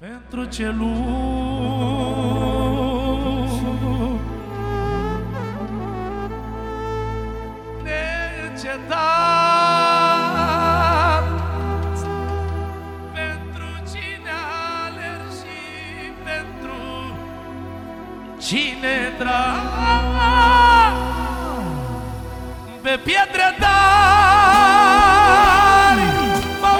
Pentru celul neîncetat, pentru cine alergi și pentru cine drag, pe pietre tari mă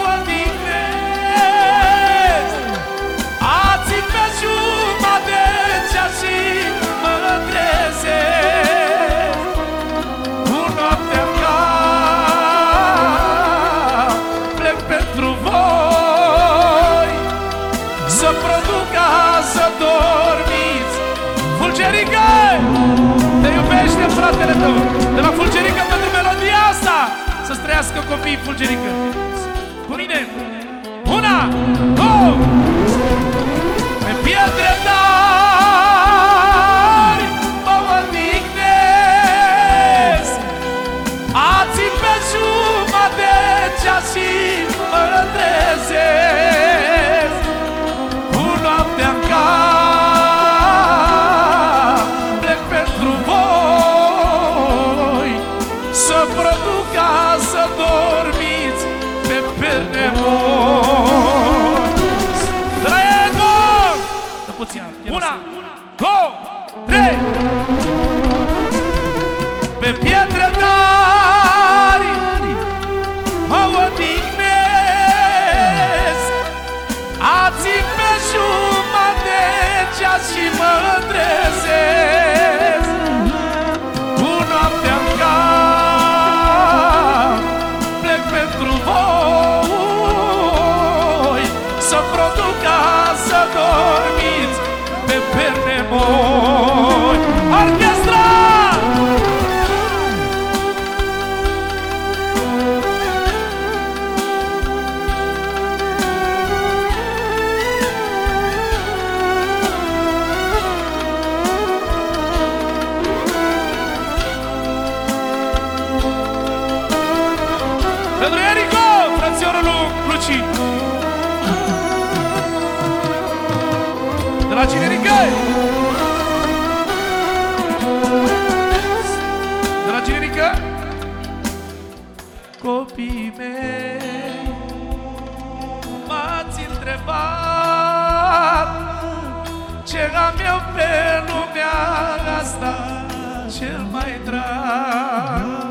odihnesc, azi pe jumătate și mă trezesc, cu noaptea în cap plec pentru voi, să produc ca să dormiți. Fulgerică, te iubește fratele tău, de la Fulgerică pentru melodia asta. Să-ți trăiască copiii, Fulgerică. Cu mine, una, două. Pe pietre tari mă odihnesc, azi pe jumătate și mă trezesc, cu noaptea în cap plec pentru voi, să produc ca să dormiți pe perne moi. Dragon! Dă puțin. Una, două, trei. Pe pietre tari mă odihnesc, azi pe jumătate și mă trezesc, cu noaptea în cap plec pentru voi, să produc ca să dormiți pe perne moi. Orchestra! Pentru Erico, frățiorul lui Luci. De la cine, Erică? De la cine, Erică? Copiii mei m-ați întrebat ce am eu pe lumea asta cel mai drag.